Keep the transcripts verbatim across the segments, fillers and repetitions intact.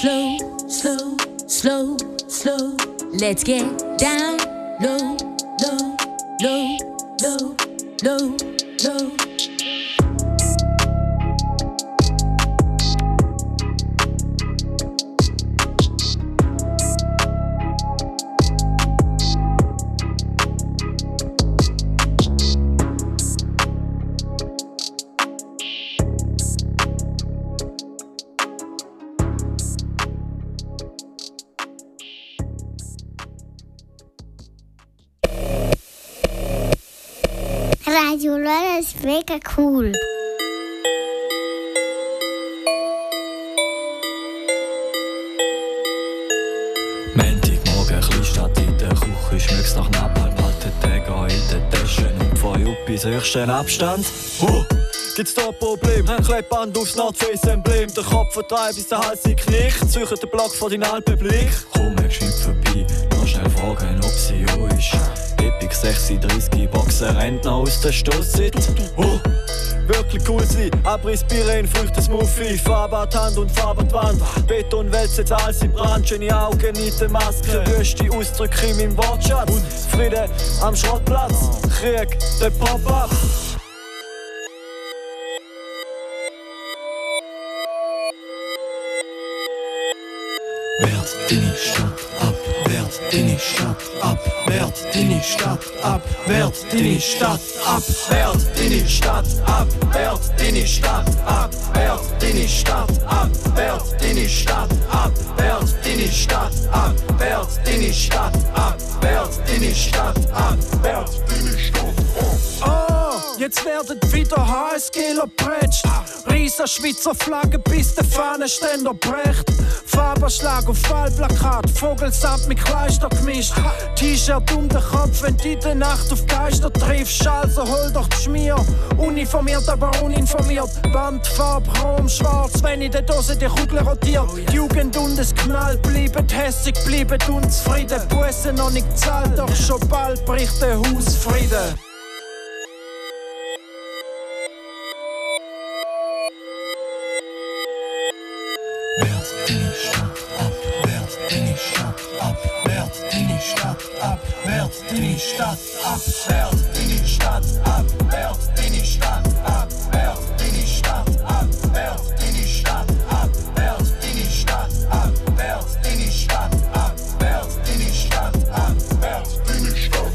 slow, slow, slow, slow. Let's get down low, low, low, low, low, low. Radio Lörder ist mega cool. Montagmorgen, ein bisschen Stadt in der Küche, schmeckst nach Napalm, halte Tage in den Taschen und von Juppis höchsten Abstand. Uh, gibt's da ein Problem? Klebband aufs Nordface-Emblem, der Kopf vertreibt bis der Hals in Knick, züchert den Block vor deinen Alpenblick. Komm, er geschwind vorbei, noch schnell fragen, ob sie auch ist. Epic sechsunddreißig Boxer rennt noch aus der Stoßsitz. Oh, wirklich cool sein, Abriss, Piren, Früchte, Smoothie, Farbe an die Hand und Farbe an die Wand. Betonwälze, jetzt alles in Brand, schöne Augen in der Maske, wüste Ausdrücke in meinem Wortschatz. Und Friede am Schrottplatz, Krieg, der Pop-Up. Wert deine Stadt ab, wert deine Stadt ab, wert deine Stadt ab, wert deine Stadt ab, wert deine Stadt ab, wert deine Stadt ab, wert deine Stadt ab, wert deine Stadt ab, wert deine Stadt ab, wert deine Stadt ab, wert deine Stadt ab, wert deine Stadt ab. Jetzt werden wieder H S Gler prätscht. Riesen Schweizer Flagge bis der Fahnenständer bricht. Farbenschlag auf Wahlplakat, Vogelsand mit Kleister gemischt. T-Shirt um den Kopf, wenn du in der Nacht auf Geister triffst. Also hol doch die Schmier, uniformiert aber uninformiert. Bandfarbe, Chrom, schwarz, wenn in der Dose die Kugel rotiert. Die Jugend und es Knall bleiben hässig, bleiben unzufrieden. Busse noch nicht zahlt, doch schon bald bricht der Hausfrieden. Wert deine Stadt ab, wert deine Stadt ab, wert deine Stadt ab, wert deine Stadt ab, wert deine Stadt ab, wert deine Stadt ab, wert deine Stadt ab, wert deine Stadt ab, wert deine Stadt ab, wert deine Stadt ab, wert deine Stadt ab, wert deine Stadt ab.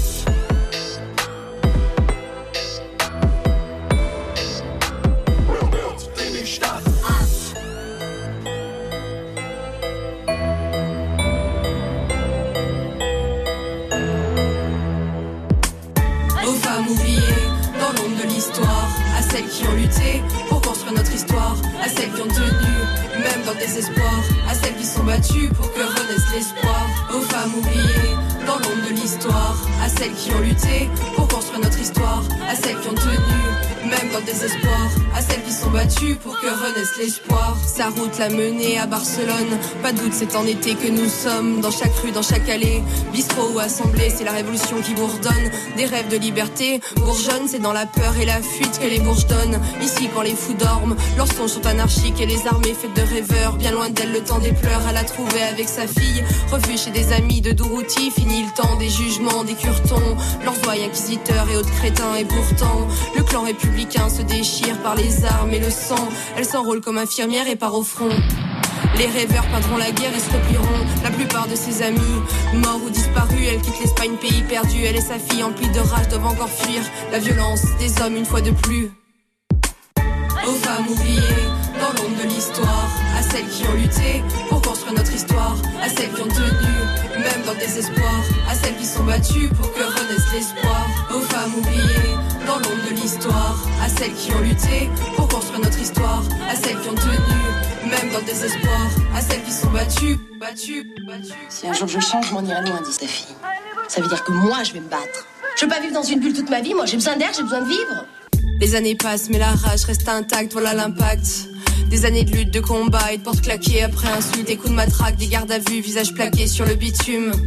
À celles qui ont lutté pour construire notre histoire, à celles qui ont tenu, même dans le désespoir, à celles qui sont battues pour que renaisse l'espoir, aux femmes oubliées dans l'ombre de l'histoire, à celles qui ont lutté pour construire notre histoire, à celles qui ont tenu, même dans le désespoir, à celles qui sont battues pour que renaisse l'espoir. Sa route l'a menée à Barcelone, pas de doute c'est en été que nous sommes, dans chaque rue, dans chaque allée, bistrot ou assemblée, c'est la révolution qui bourdonne, des rêves de liberté, bourgeonne, c'est dans la peur et la fuite que les bourges donnent, ici quand les fous dorment, leurs songes sont anarchiques et les armées faites de rêveurs, bien loin d'elle le temps des pleurs, elle a trouvé avec sa fille, refuge chez des amis de Dourouti, fini le temps des jugements, des curtons, leurs doigts inquisiteurs et autres crétins, et pourtant, le clan républicain se déchire par les armes et le sang, elle s'enrôle comme infirmière et part au front. Les rêveurs peindront la guerre et se replieront. La plupart de ses amis, morts ou disparus, elle quitte l'Espagne, pays perdu. Elle et sa fille, emplies de rage, doivent encore fuir la violence des hommes une fois de plus. Aux femmes oubliées dans l'ombre de l'histoire, à celles qui ont lutté pour construire notre histoire, à celles qui ont tenu, même dans le désespoir, à celles qui sont battues pour que renaisse l'espoir. Aux femmes oubliées dans l'ombre de l'histoire, à celles qui ont lutté pour construire notre histoire, à celles qui ont tenu, même dans le désespoir, à celles qui sont battues, battues, battues. Si un jour je change, je m'en irai loin, dit sa fille. Ça veut dire que moi, je vais me battre. Je veux pas vivre dans une bulle toute ma vie, moi j'ai besoin d'air, j'ai besoin de vivre. Les années passent, mais la rage reste intacte, voilà l'impact. Des années de lutte, de combat et de portes claquées après insultes, des coups de matraque, des gardes à vue, visage plaqué sur le bitume.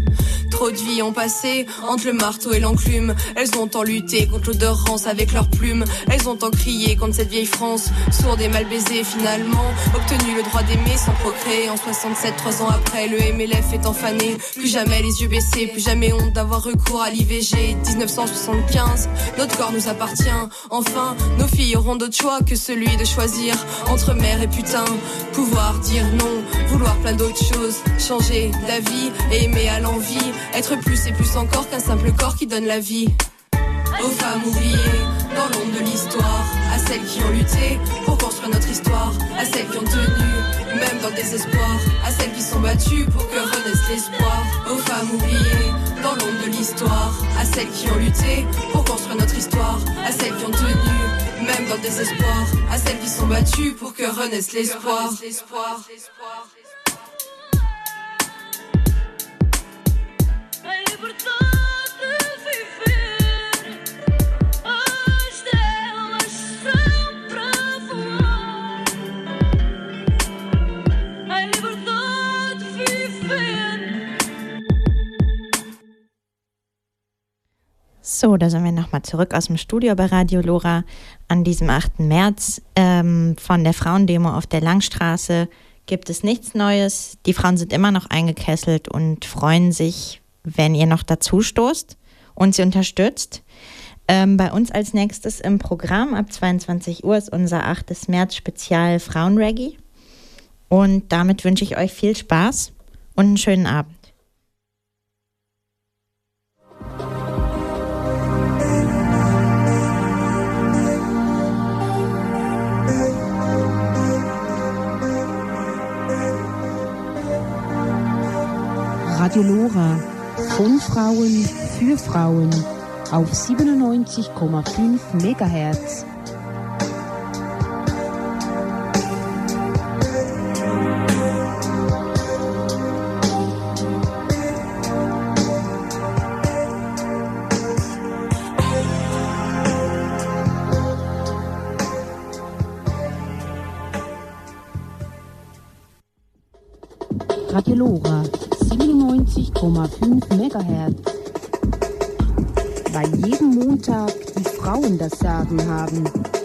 Trop de vies ont passé entre le marteau et l'enclume. Elles ont tant lutté contre l'odeur rance avec leurs plumes. Elles ont tant crié contre cette vieille France, sourde et mal baisée finalement. Obtenu le droit d'aimer sans procréer. En soixante-sept, trois ans après, le M L F est enfané. Plus jamais les yeux baissés, plus jamais honte d'avoir recours à l'I V G. dix-neuf cent soixante-quinze, notre corps nous appartient. Enfin, nos filles auront d'autres choix que celui de choisir entre mère et putain. Pouvoir dire non, vouloir plein d'autres choses, changer d'avis et aimer à l'envie. Être plus et plus encore qu'un simple corps qui donne la vie. Aux femmes oubliées dans l'ombre de l'histoire, à celles qui ont lutté pour construire notre histoire, à celles qui ont tenu, même dans le désespoir, à celles qui sont battues pour que renaisse l'espoir. Aux femmes oubliées dans l'ombre de l'histoire, à celles qui ont lutté pour construire notre histoire, à celles qui ont tenu, même dans le désespoir, à celles qui sont battues pour que renaisse l'espoir. So, da sind wir nochmal zurück aus dem Studio bei Radio Lora an diesem achten März. Ähm, von der Frauendemo auf der Langstraße gibt es nichts Neues. Die Frauen sind immer noch eingekesselt und freuen sich, wenn ihr noch dazu stoßt und sie unterstützt. Ähm, bei uns als nächstes im Programm ab zweiundzwanzig Uhr ist unser achtes März Spezial Frauenreggae. Und damit wünsche ich euch viel Spaß und einen schönen Abend. Radio Lora, von Frauen für Frauen auf siebenundneunzig Komma fünf Megahertz. Radio Lora, siebenundneunzig Komma fünf Megahertz. Weil jeden Montag die Frauen das Sagen haben.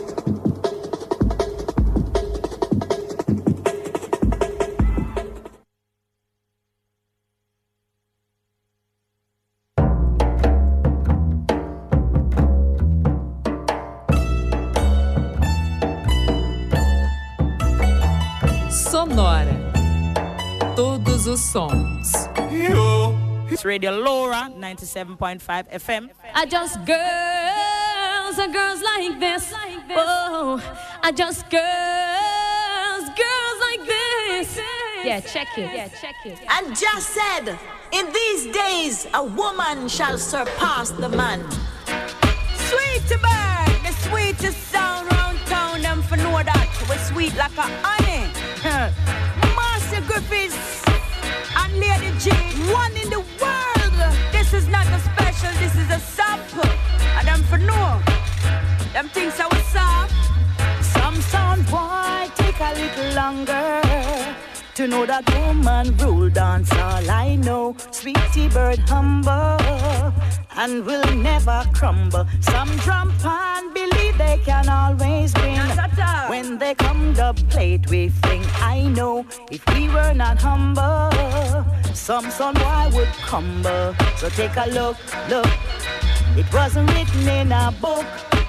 Sonora. Todos os sons. It's Radio Lora, ninety-seven point five F M. I just girls and girls like this. Oh, I just girls, girls like this. Yeah, check it. Yeah, check it. And just said, in these days, a woman shall surpass the man. Sweet bird, the sweetest sound round town. Them for know that we're sweet like a honey. Marcia Griffiths and Lady G, one in the world. This is not a special, this is a sample. And them for know, them things are soft. Some sound boy take a little longer to know that woman rule dance. All I know, Sweetie Bird humble and will never crumble. Some drum and believe they can always win. When they come to plate we fling. I know if we were not humble, some son boy would crumble. So take a look, look. It wasn't written in a book.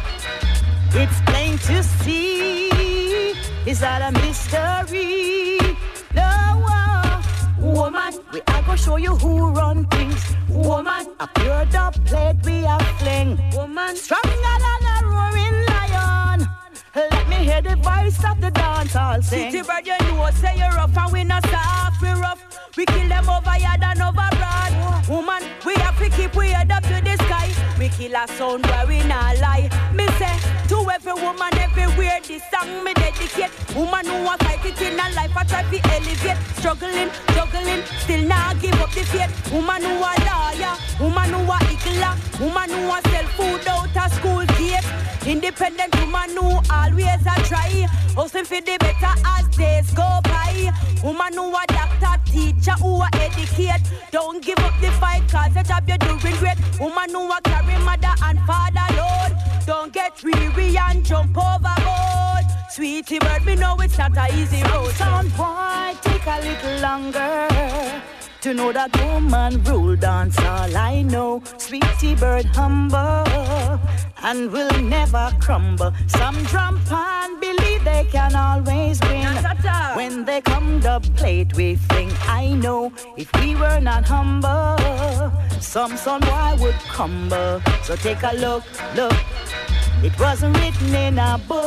It's plain to see. Is that a mystery? No, uh, woman, we are gonna show you who run things. Woman, a pure dub plate we are fling. Woman, stronger than a roaring lion. Let me hear the voice of the dance hall sing. City bird, you know, say you're rough and we not soft, we rough. We kill them over yard and over broad. Woman, we have to keep we head up to the sky. We kill a sound where we not lie. Me say, to every woman everywhere, this song me dedicate. Woman who a fight it in a life, I try to elevate. Struggling, juggling, still not give up the faith. Woman who a lawyer, woman who a eagle, woman who a sell food out of school gate. Independent woman who always a try. Hustling for the better as days go by. Woman who a doctor teacher who are educate. Don't give up the fight, cause the job you're doing great. Woman who are carry mother and father load. Don't get weary and jump overboard. Sweetie bird, me know it's not a easy road. Sound boy, take a little longer to know that woman rule dance. All I know, Sweetie bird humble and will never crumble. Some drum and believe they can always win. When they come to plate we fling. I know if we were not humble, some son boy would crumble. So take a look, look. It wasn't written in a book.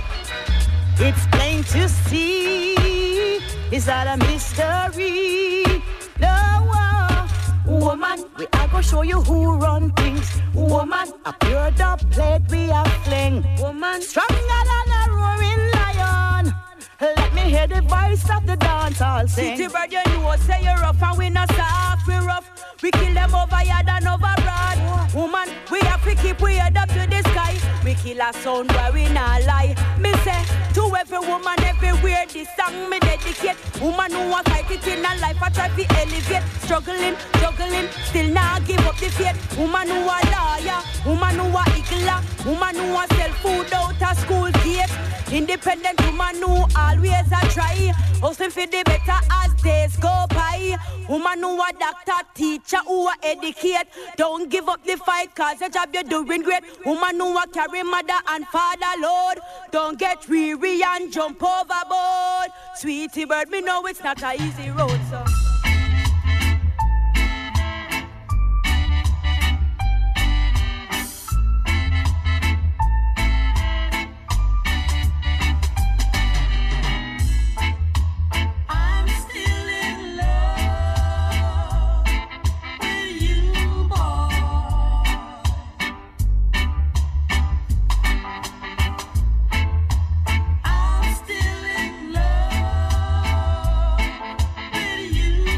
It's plain to see. Is that a mystery? No, uh, woman, we are gonna show you who run things. Woman, a pure dub plate we are fling. Woman, stronger than a roaring lion. Let me hear the voice of the dance hall sing. City bird, you know, say you're rough and we not soft, we rough. We kill them over yard and over broad. Woman, we have to keep we head up to the sky. We kill a sound where we not lie. Me say, to every woman everywhere, this song me dedicate. Woman who want fight it in her life, I try to elevate. Struggling, juggling, still not give up the faith. Woman who a lawyer, woman who a higgler, woman who a sell food out of school gate. Independent woman who always a try. Hustling for the better as days go by. Woman who a doctor, teacher, who a educate. Don't give up the fight, cause the job you're doing great. Woman who a carry mother and father load. Don't get weary and jump overboard. Sweetie bird, me know it's not a easy road, so. You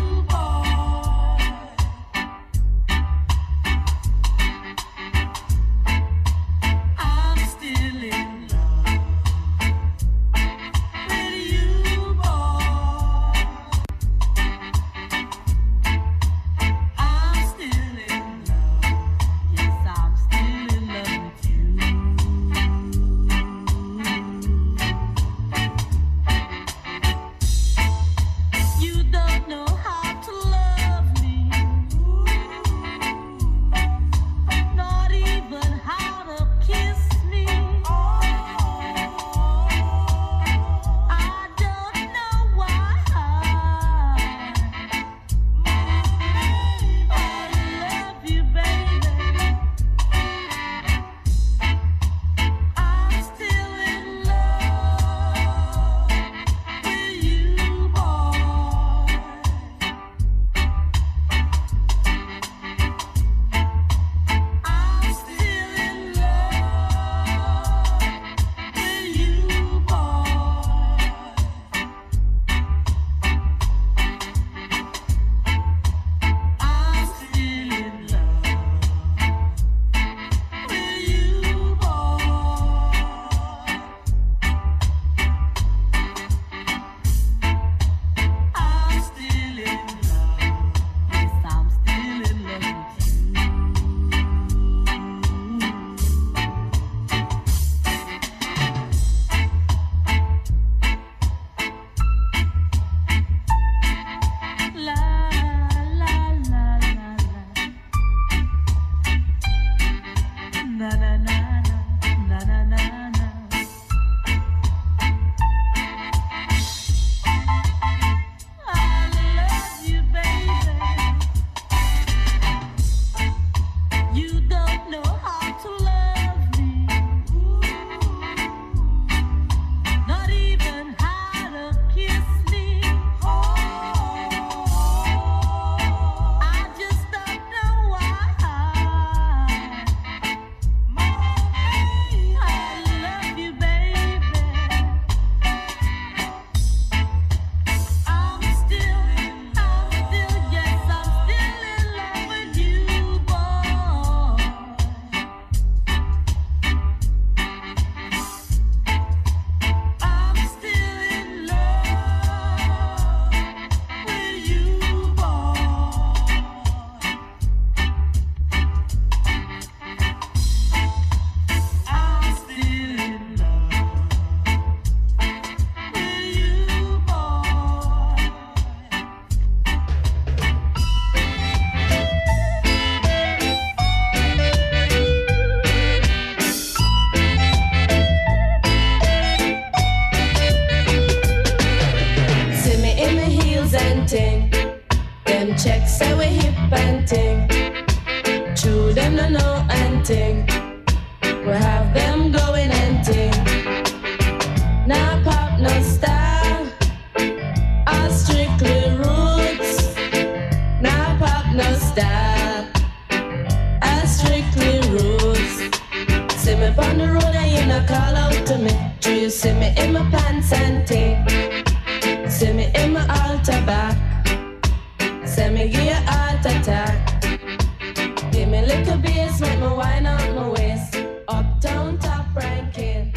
and ting. True, them no know and ting. We have them going and ting. Now pop, no style. All strictly roots. Now pop, no style. All strictly roots. See me on the road and you no call out to me. Do you see me in my pants and ting? See me in my altar back. Say me give you a heart attack. Give me a little bass, make me wine out my waist. Uptown top ranking.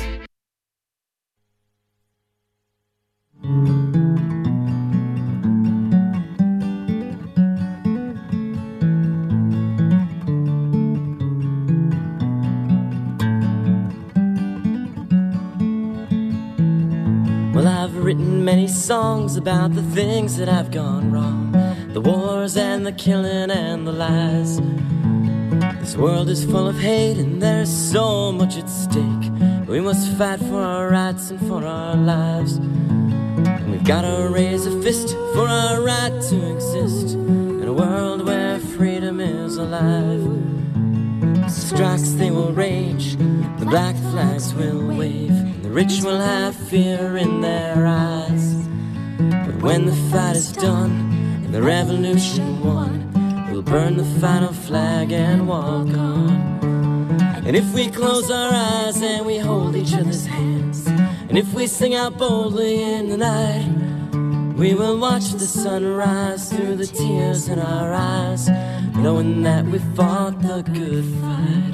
Well, I've written many songs about the things that have gone wrong. The wars and the killing and the lies. This world is full of hate and there's so much at stake. We must fight for our rights and for our lives. And we've gotta raise a fist for our right to exist in a world where freedom is alive. Strikes they will rage, the black flags will wave, and the rich will have fear in their eyes. But when the fight is done and the revolution won, we'll burn the final flag and walk on. And if we close our eyes and we hold each other's hands, and if we sing out boldly in the night, we will watch the sun rise through the tears in our eyes, knowing that we fought the good fight.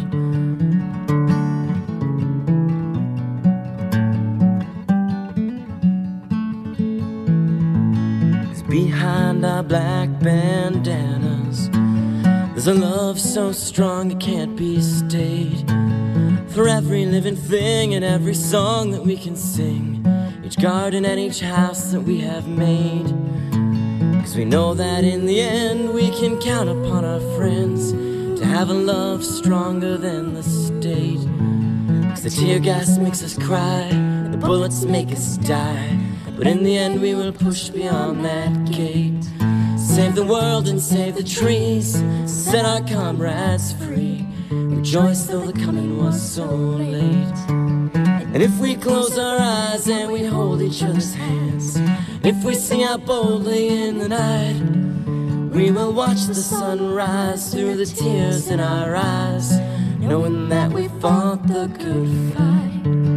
Behind our black bandanas, there's a love so strong it can't be stayed. For every living thing and every song that we can sing, each garden and each house that we have made. Cause we know that in the end we can count upon our friends to have a love stronger than the state. Cause the tear gas makes us cry, and the bullets make us die, but in the end we will push beyond that gate. Save the world and save the trees, set our comrades free, rejoice though the coming was so late. And if we close our eyes and we hold each other's hands, if we sing out boldly in the night, we will watch the sun rise through the tears in our eyes, knowing that we fought the good fight.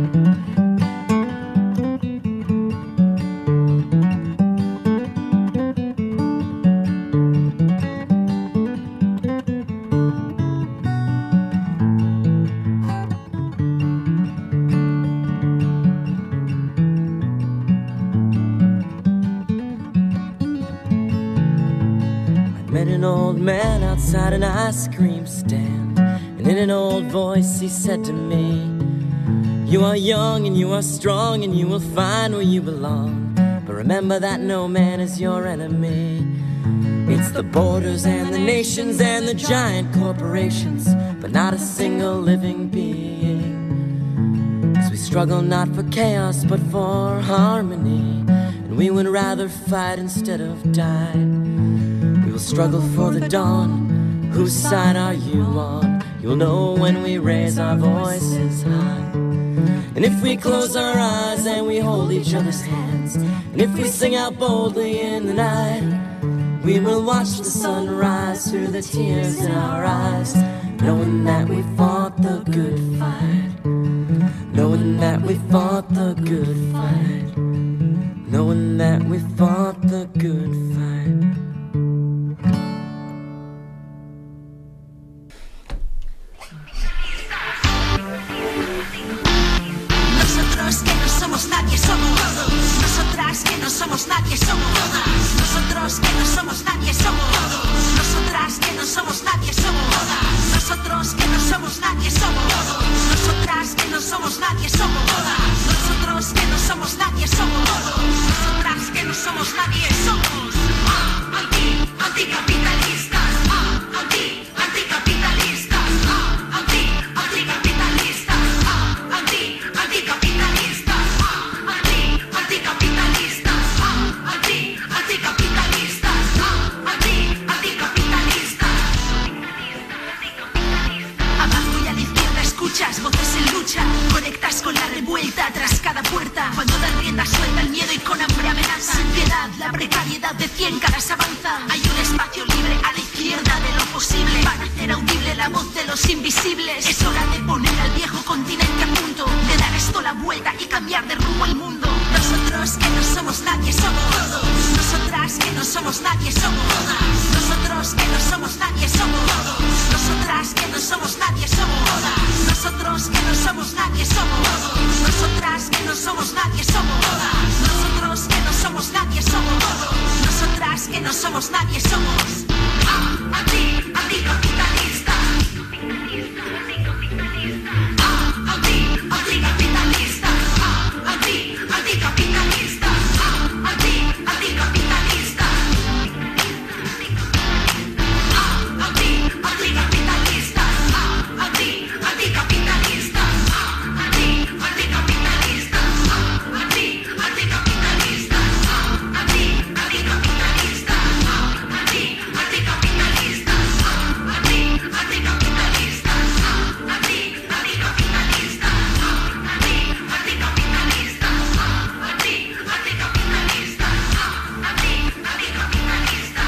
Man outside an ice cream stand, and in an old voice he said to me, you are young and you are strong and you will find where you belong, but remember that no man is your enemy. It's the borders and the nations and the giant corporations, but not a single living being. Cause we struggle not for chaos but for harmony, and we would rather fight instead of die. We'll struggle for the dawn. Whose side are you on? You'll know when we raise our voices high. And if we close our eyes and we hold each other's hands, and if we sing out boldly in the night, we will watch the sun rise through the tears in our eyes, knowing that we fought the good fight, knowing that we fought the good fight, knowing that we fought the good fight. Nadie somos nosotras que no somos nadie somos nosotros que no somos nadie somos nosotras que no somos nadie somos nosotros que no somos nadie somos nosotras que no somos nadie somos nosotros que no somos nadie somos nosotras que no somos nadie somos. variedad de cien caras avanza. Hay un espacio libre a la izquierda de lo posible para hacer audible la voz de los invisibles. Es hora de poner al viejo continente a punto, de dar esto la vuelta y cambiar de rumbo al mundo. Nosotros que no somos nadie somos todos. Nosotras que no somos nadie somos todas. Nosotros que no somos nadie somos todos. Nosotras que no somos nadie somos todas. Nosotros que no somos nadie somos todos. Nosotras que no somos nadie somos todas. Nosotros que no somos nadie somos todos. Nosotras que no somos nadie somos. Ah, anti, anticapitalista. Ah, anti, anticapitalista. Ah, anti, anticapitalista. Ah, anti, anticapitalista. Ah, anti, anticapitalista. Ah, anti, anticapitalista. Ah, anti, anticapitalista. Ah, anti, anticapitalista. Ah, anti, anticapitalista. Ah, anti, anticapitalista. Ah, anti, anticapitalista. Ah, anti, anticapitalista. Ah, anti, anticapitalista. Ah, anti, anticapitalista. Ah, anti, anticapitalista.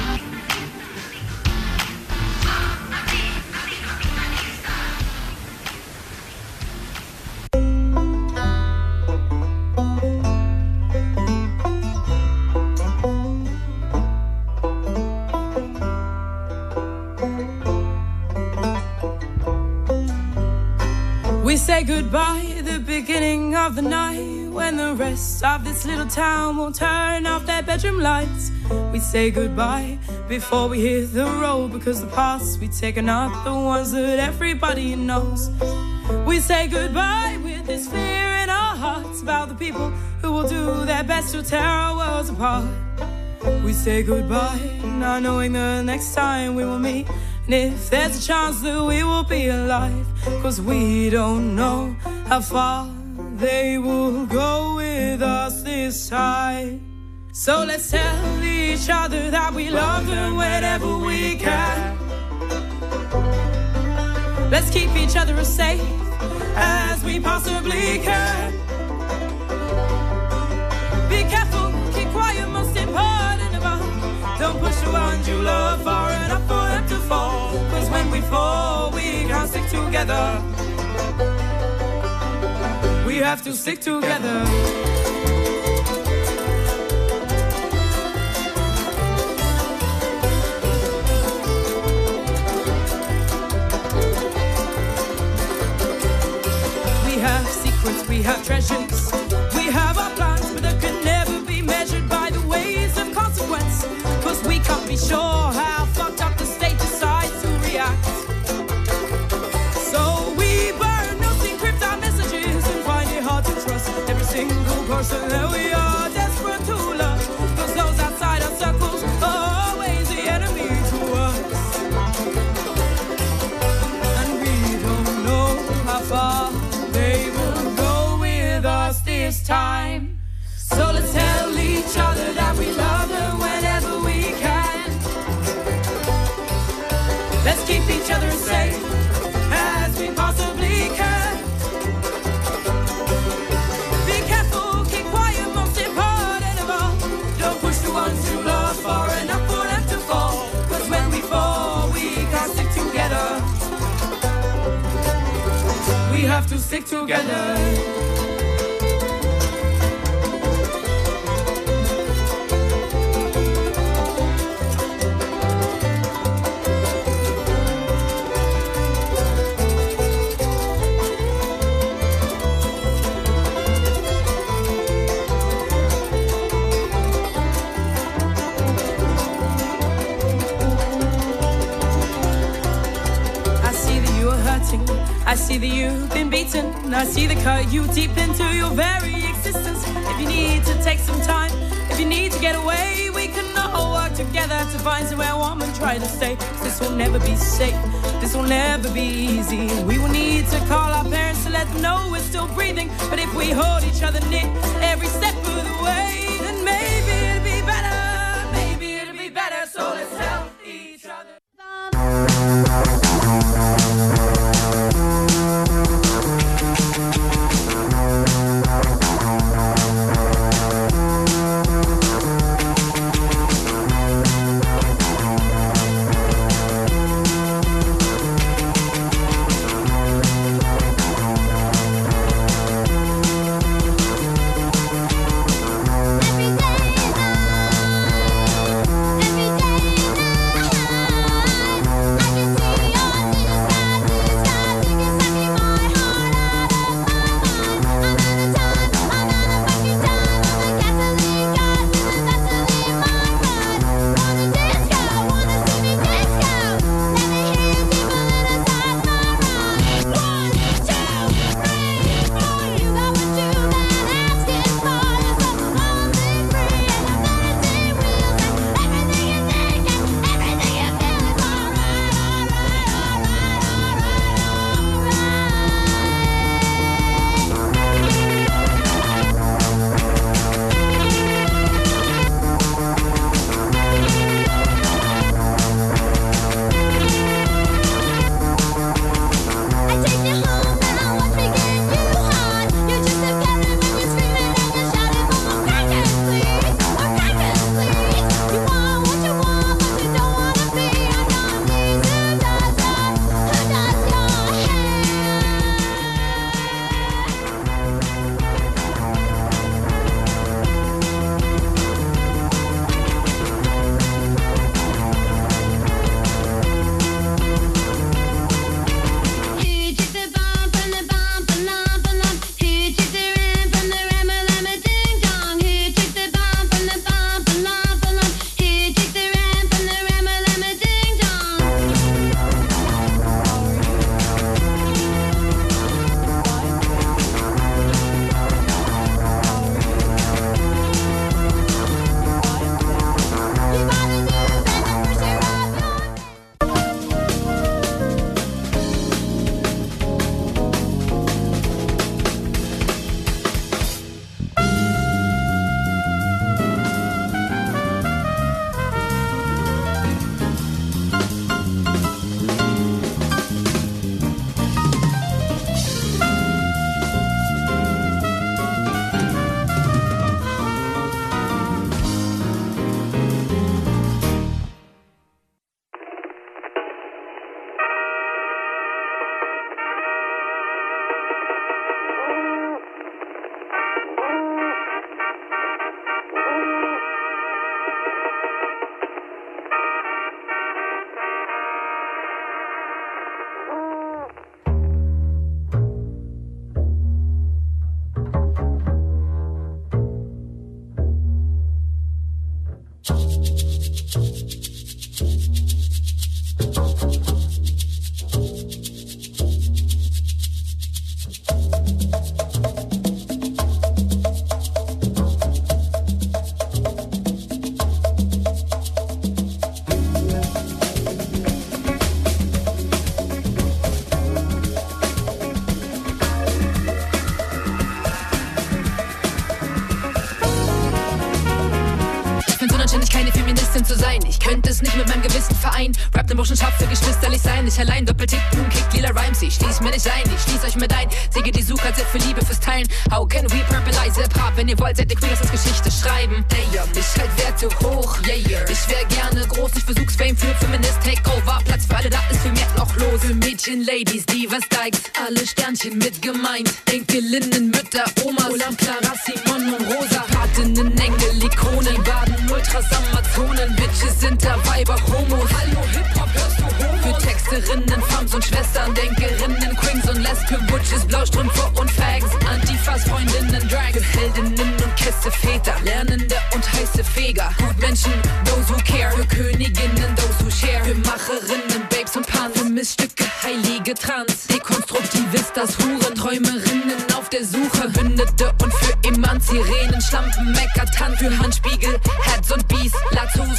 We say goodbye at the beginning of the night, when the rest of this little town will turn off their bedroom lights. We say goodbye before we hit the road, because the paths we take are not the ones that everybody knows. We say goodbye with this fear in our hearts about the people who will do their best to tear our worlds apart. We say goodbye not knowing the next time we will meet, and if there's a chance that we will be alive, 'cause we don't know how far they will go with us this time. So let's tell each other that we love them whenever we can. Let's keep each other as safe as we possibly can. Be careful, keep quiet, most important of all. Don't push the ones you love far enough for them to fall, 'cause when we fall, we can't stick together. We have to stick together. We have secrets, we have treasures, we have our plans, but they can never be measured by the ways of consequence, 'cause we can't be sure how fucked up the state decides to react. So we burn notes, encrypt our messages, and find it hard to trust every single person that we are desperate to love, 'cause those outside our circles are always the enemy to us. And we don't know how far they will go with us this time. So let's tell each other that we love them whenever we can. Let's keep each other as safe as we possibly can. Be careful, keep quiet, most important of all. Don't push the ones you love far enough for them to fall, 'cause when we fall, we can't stick together. We have to stick together. I see that you've been beaten, I see the cut you deep into your very existence. If you need to take some time, if you need to get away, we can all work together to find somewhere warm and try to stay. 'Cause this will never be safe, this will never be easy. We will need to call our parents to let them know we're still breathing. But if we hold each other near every step of the way, then maybe it'll be better, maybe it'll be better. So let's help each other. Zu sein. Ich könnte es nicht mit meinem Gewissen vereinen. Rap den Burschenschaft für geschwisterlich sein. Ich allein doppeltick, boom, kick, lila Rhymes. Ich schließ mir nicht ein, ich schließ euch mit ein. Säge die Suche, sehr für Liebe fürs Teilen. How can we purpleize Hip-Hop? Wenn ihr wollt, seid ihr queer, lasst uns Geschichte schreiben. Damn, ich halt Werte hoch, yeah, yeah. Ich wär gerne groß, ich versuch's Fame für Feminist Takeover. Platz für alle, da ist für mehr noch los. Für Mädchen, Ladies, Divas, Dykes, alle Sternchen mit gemeint. Enkelinnen, Mütter, Omas, Olam, Clara, Simon und Rosa. Patinnen, Engel, Ikonen, baden Ultras, Amazonen. Bitches sind da Weiber, Homos. Hallo Hip-Hop, hörst du Homos? Für Texterinnen, Fams und Schwestern, Denkerinnen, Queens und Lesben, Butches, Blaustrümpfe und Fags. Antifas, Freundinnen, Drags, für Heldinnen und Kesseväter, Lernende und heiße Feger. Gutmenschen, those who care. Für Königinnen, those who share. Für Macherinnen, Babes und Pans. Für Missstücke, heilige Trans. Dekonstruktivistas, Huren, Träumerinnen auf der Suche. Verbündete und für Emanz, Sirenen, Schlampen, Meckertanz. Für Handspiegel, Heads und